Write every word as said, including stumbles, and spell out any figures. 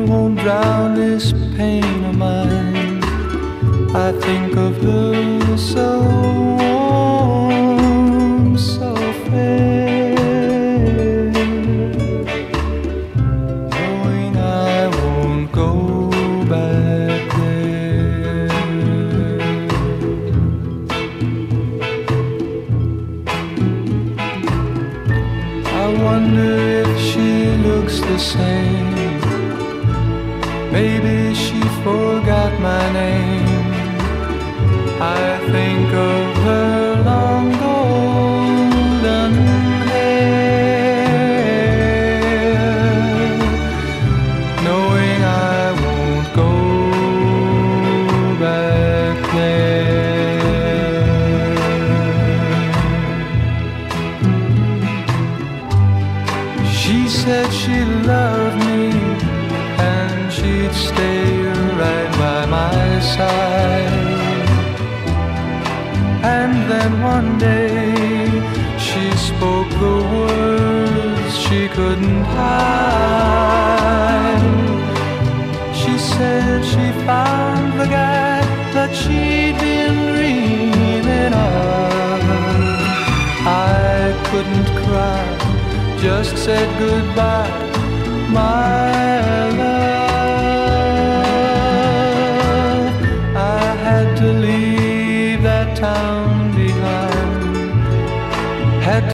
won't drown this pain of mine. I think of her so warm, so fair, knowing I won't go back there. I wonder if she looks the same. Maybe she forgot my name. I think of her long golden hair, knowing I won't go back there. She said she loved me and she'd stay right by my side. And then one day she spoke the words she couldn't hide. She said she found the guy that she'd been dreaming of. I couldn't cry, just said goodbye. My